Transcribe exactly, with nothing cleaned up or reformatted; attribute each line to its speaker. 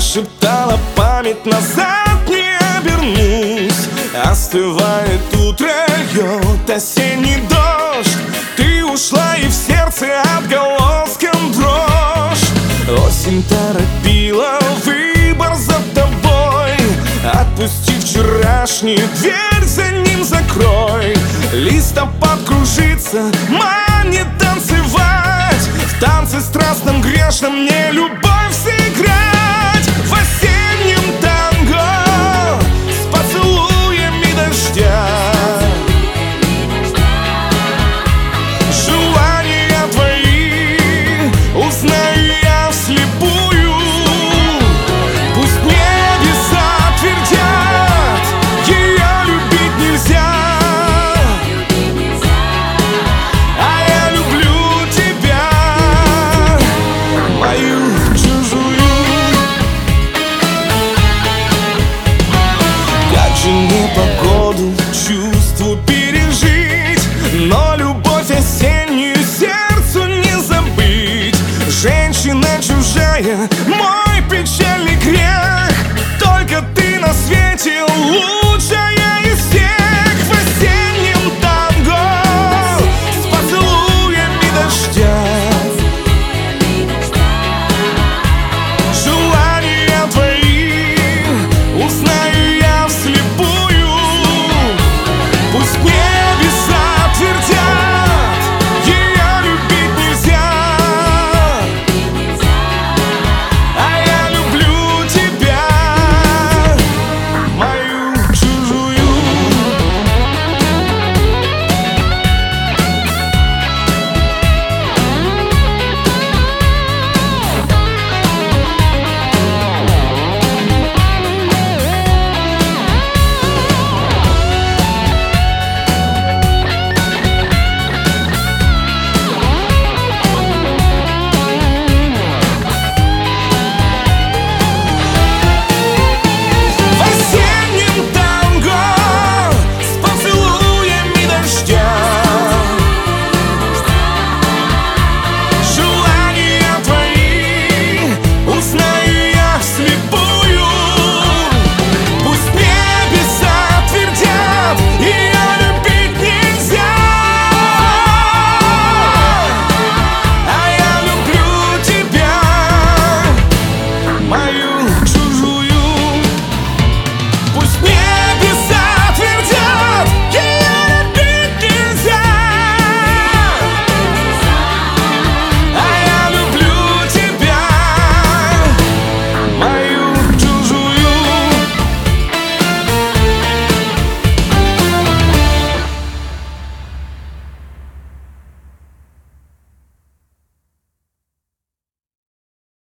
Speaker 1: Прошептала память, назад не обернусь. Остывает утро, льет осенний дождь. Ты ушла, и в сердце отголоском дрожь. Осень торопила выбор за тобой. Отпусти вчерашний, дверь за ним закрой. Листопад кружится, манит танцевать. В танце страстном грешном мне любовь сыграть.